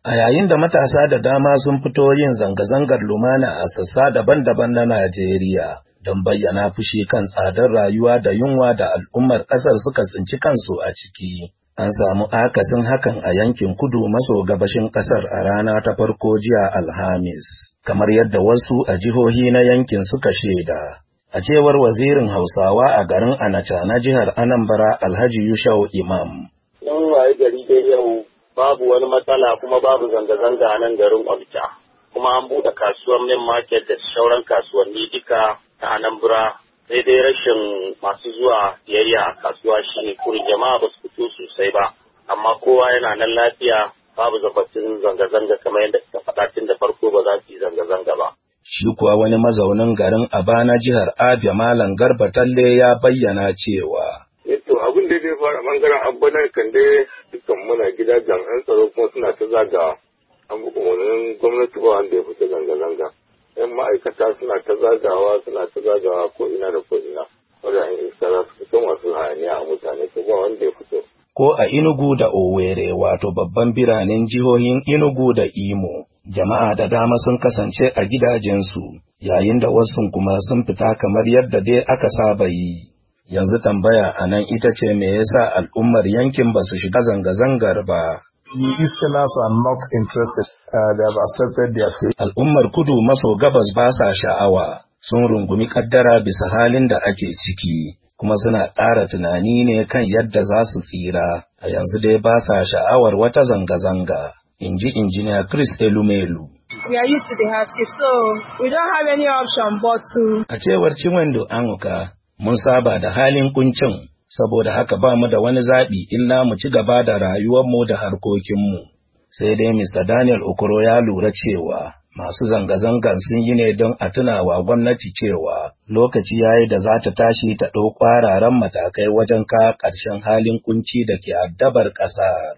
A yayin da matasa da dama sun fito yin zanga-zangar lumana a sassa daban-daban na Najeriya don bayyana fushi kan tsadar rayuwa da yunwa da al'ummar ƙasar suka tsinci kansu a ciki. An samu akasin hakan a yankin kudu maso gabashin ƙasar a rana ta farko jiya Alhamis, kamar yadda wasu a jihohi na yankin suka shaida. A cewar wazirin Hausawa a garin Anacha na jihar Anambra Alhaji Yushau Imam. Mun waye gari dai yau babu wani matsala kuma babu zanga-zanga a nan garin Onitsha. Kuma an buɗe kasuwar main market da sauran kasuwanni duka a Anambra. Sai dai rashin masu zuwa siyayya a kasuwa shine kuri jama'a ba su fito sosai ba. Amma kowa yana nan lafiya babu zabbacin zanga-zanga kamar yadda suka faɗa tun da farko ba za su yi zanga-zanga ba. Shi kuwa wani mazaunin garin Aba na jihar Abia Malam Garba Talle ya bayyana cewa. Abin da zai fara bangaren abubuwan kan dai dukkan muna gida jami'an tsaro kuma suna ta zaga an buga wani gwamnati ba wanda ya fita zanga-zanga. Yan ma'aikata suna ta zagawa ko ina da ko ina. Wajen iska za su fito masu hayaniya a mutane ko ba wanda ya fito. Ko a Enugu da Owerri wato babban biranen jihohin Enugu da Imo, jama'a da dama sun kasance a gidajensu, yayin da wasu kuma sun fita kamar yadda dai aka saba yi. Yanzu tambaya a nan ita ce me yasa al'ummar yankin ba su shiga zanga-zangar ba. The Easterners are not interested. They have accepted their fate. Al'ummar kudu maso gabas ba sa sha'awa, sun rungumi kaddara bisa halin da ake ciki, kuma suna ƙara tunani ne kan yadda za su tsira. A yanzu dai ba sa sha'awar wata zanga-zanga, in ji Injiniya Chris Elumelu. We are used to the hardship, so we don't have any option but to. A cewar Chinwendu Anuka, mun saba da halin kuncin, saboda haka ba mu da wani zaɓi illa mu ci gaba da rayuwarmu da harkokinmu. Sai dai Mr. Daniel Okoro ya lura cewa masu zanga-zangar sun yi ne don a tunawa gwamnati cewa lokaci ya yi da za ta tashi ta ɗau ƙwararan matakai wajen ka ƙarshen halin kunci da ke addabar ƙasar.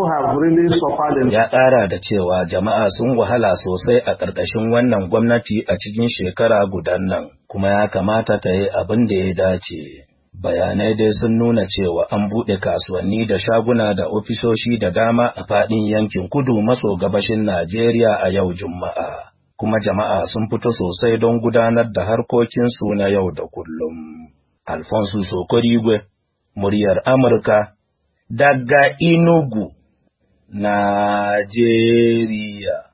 Ya ƙara da cewa jama'a sun wahala sosai a ƙarƙashin wannan gwamnati a cikin shekara gudan nan, kuma ya kamata ta yi abin da ya dace. Bayanai dai sun nuna cewa an buɗe kasuwanni da shaguna da ofisoshi da dama a faɗin yankin kudu maso gabashin Najeriya a yau Juma'a, kuma jama'a sun fito sosai don gudanar da harkokinsu na yau da kullum. Alfonso Sokorigwe, muryar Amurka, daga Enugu, Najeriya.